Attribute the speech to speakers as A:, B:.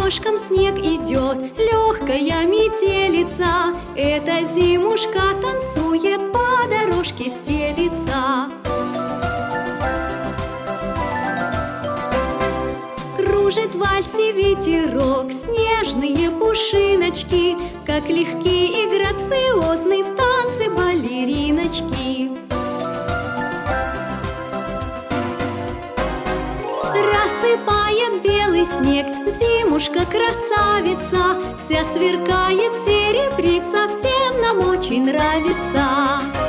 A: рядышком снег идет, легкая метелица. Эта зимушка танцует, по дорожке стелится. Кружит в вальсе ветерок, снежные пушиночки, как легки и грациозны в танце балериночки. Рассыпает белый снег зимушка-красавица, вся сверкает, серебрится, всем нам очень нравится.